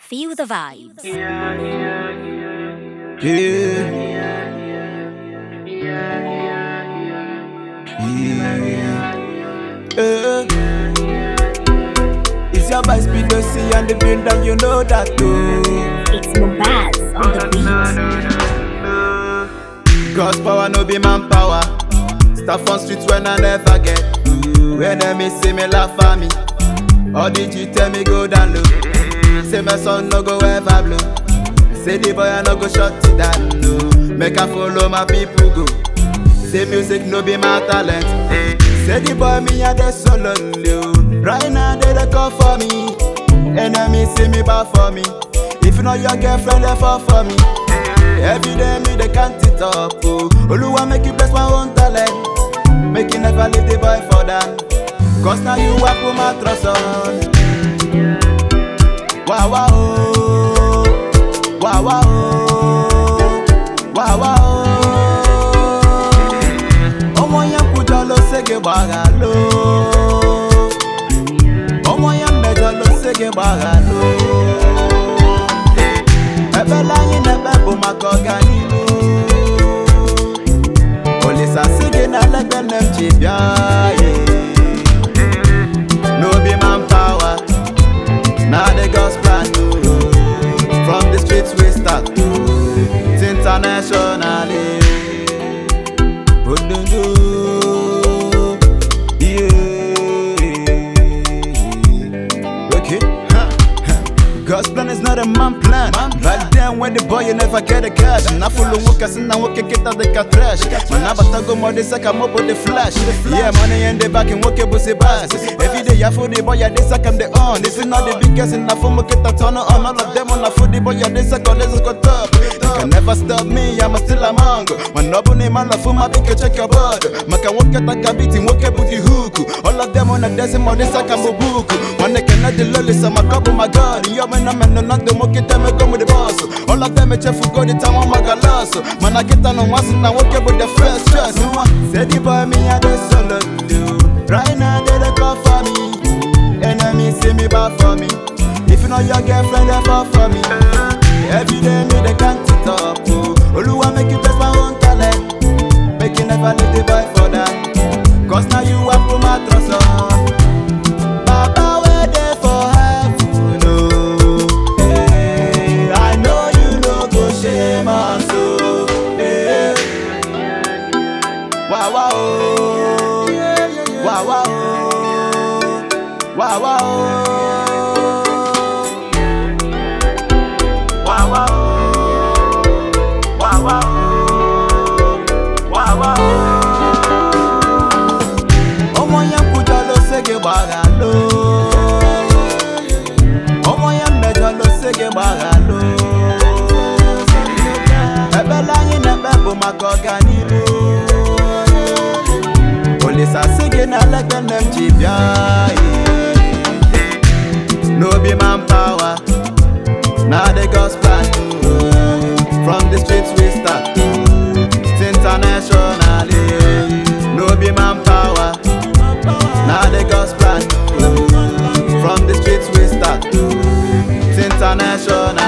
Feel the vibes. Yeah. It's your boy Speed C and the build and you know that too. It's Mubaz on the beat. God's power no be man power. Stuff on streets when I never get. When them see me laugh at me. Or did you tell me go down low? Say my son no go ever blow. Say the boy I no go shut it down no. Make I follow my people go. Say music no be my talent. Say the boy me a dey so lonely. Right now they call for me. Enemies see me bad for me. If you know your girlfriend they fall for me. Every day me they count it up. Oh, Oluwa make you bless my own talent. Make you never leave the boy for that. Cause now you walk with my trust on. Wow wow oh. Wow wow oh. Wow wow oh. Omo yan kujo lo sege baga lo. Omo yan mejo lo sege baga lo. Ebe la yin ebe bo makoga nilu. Police are singing and let them chibia. No be man power, now the God's plan. From the streets we start, it's internationally. Yeah. Okay. God's plan is not a man plan. Back then when the boy you never get a cash. Na follow workers and now work get out the trash. Man abata go more this come up with the flash. Yeah, money in the back and work it bussy bass. Every day you for the boy you this come the on. This is not the biggest in the form get a turn on. All of them on the food the boy you this let's go top. You can never stop me, I'm still among. When nobody man la fuma pick check your board. Man can work at a beat work it with the hook. All of them on the decimal this come book. When they cannot the lolly some a couple my god. Man, not the monkey time I come with the boss. All of them a chef who go the time on my galas. Man, I get on once and I work with the first choice. Say the boy me a the solo do. Right now they call for me. Enemies see me bad for me. If you know your girlfriend they fall for me. Every day me they count it up. Oluwa make you bless my own talent. Make you never leave the boy for that. Cause now you have put my trust on. Baba where they for heaven. Man, so, yeah. Wow, wow, oh. Wow, wow, oh. Wow, wow, oh. Wow, wow, oh. Wow, wow, oh. Wow, wow, oh. Omo yan kujo lo sege baga lo. Omo yan mejo lo sege baga lo. Police are singing and let them chibia. No be man power, now the God's plan. From the streets we start, it's internationally. No be man power, now the God's plan. From the streets we start, it's international.